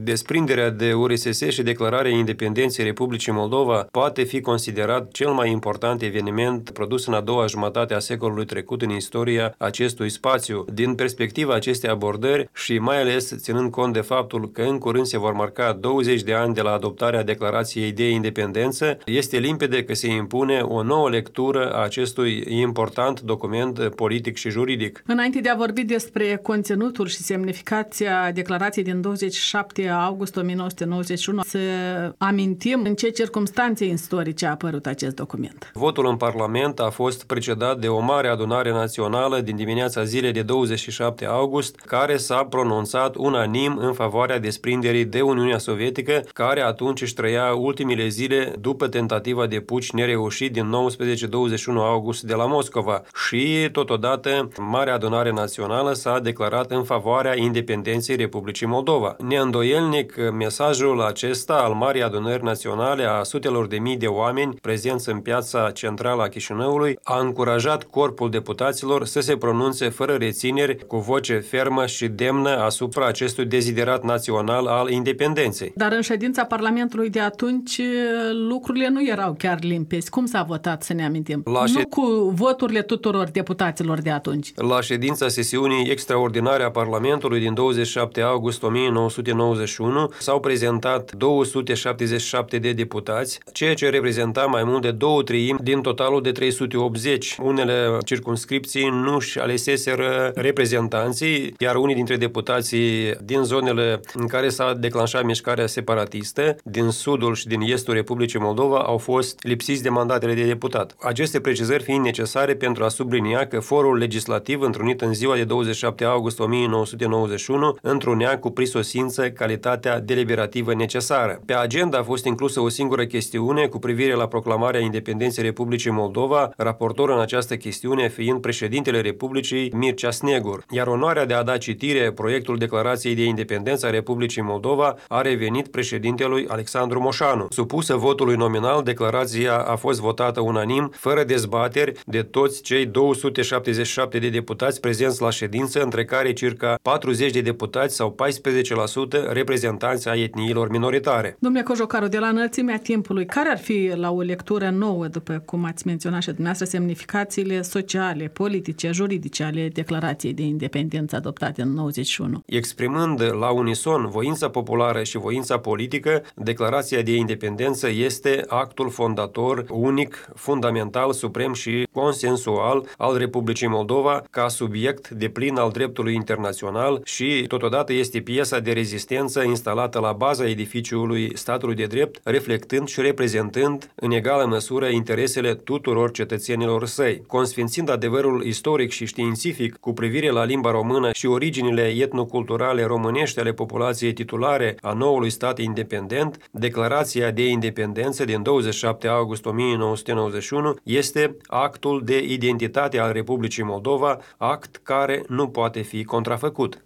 Desprinderea de URSS și declararea independenței Republicii Moldova poate fi considerat cel mai important eveniment produs în a doua jumătate a secolului trecut în istoria acestui spațiu. Din perspectiva acestei abordări și mai ales ținând cont de faptul că în curând se vor marca 20 de ani de la adoptarea Declarației de Independență, este limpede că se impune o nouă lectură a acestui important document politic și juridic. Înainte de a vorbi despre conținutul și semnificația declarației din 27 august 1991, să amintim în ce circumstanțe istorice a apărut acest document. Votul în Parlament a fost precedat de o mare adunare națională din dimineața zilei de 27 august, care s-a pronunțat unanim în favoarea desprinderii de Uniunea Sovietică, care atunci își trăia ultimile zile după tentativa de puci nereușit din 19-21 august de la Moscova și, totodată, Marea Adunare Națională s-a declarat în favoarea independenței Republicii Moldova. Neîndoielnic, mesajul acesta al Marii Adunări Naționale a sutelor de mii de oameni prezenți în piața centrală a Chișinăului a încurajat corpul deputaților să se pronunțe fără rețineri, cu voce fermă și demnă asupra acestui deziderat național al independenței. Dar în ședința Parlamentului de atunci lucrurile nu erau chiar limpezi. Cum s-a votat, să ne amintim? Nu cu voturile tuturor deputaților de atunci. La ședința sesiunii extraordinare a Parlamentului din 27 august 1991 s-au prezentat 277 de deputați, ceea ce reprezenta mai mult de 2/3 din totalul de 380. Unele circumscripții nu-și aleseseră reprezentanții, iar unii dintre deputații din zonele în care s-a declanșat mișcarea separatistă, din sudul și din estul Republicii Moldova, au fost lipsiți de mandatele de deputat. Aceste precizări fiind necesare pentru a sublinia că forul legislativ întrunit în ziua de 27 august 1991 întrunea cu prisosință calitatea deliberativă necesară. Pe agenda a fost inclusă o singură chestiune cu privire la proclamarea independenței Republicii Moldova, raportor în această chestiune fiind președintele Republicii Mircea Snegur, iar onoarea de a da citire proiectul Declarației de Independență a Republicii Moldova a revenit președintelui Alexandru Moșanu. Supusă votului nominal, declarația a fost votată unanim, fără dezbateri, de toți cei 277 de deputați prezenți la ședință, între care circa 40 de deputați sau 14% reprezentanți ai etniilor minoritare. Domnule Cojocaru, de la înălțimea timpului, care ar fi, la o lectură nouă, după cum ați menționat și dumneavoastră, semnificațiile sociale, politice, juridice ale Declarației de Independență adoptate în 91? Exprimând la unison voința populară și voința politică, Declarația de Independență este actul fondator unic, fundamental, suprem și consensual al Republicii Moldova ca subiect deplin al dreptului internațional și totodată este piesa de rezistență instalată la baza edificiului statului de drept, reflectând și reprezentând în egală măsură interesele tuturor cetățenilor săi. Consfințind adevărul istoric și științific cu privire la limba română și originile etnoculturale românești ale populației titulare a noului stat independent, Declarația de Independență din 27 august 1991 este actul de identitate al Republicii Moldova, act care nu poate fi contrafăcut.